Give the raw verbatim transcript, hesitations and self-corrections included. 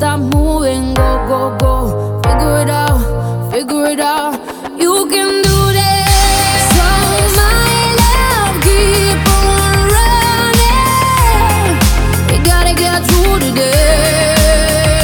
stop moving, go, go, go. Figure it out, figure it out.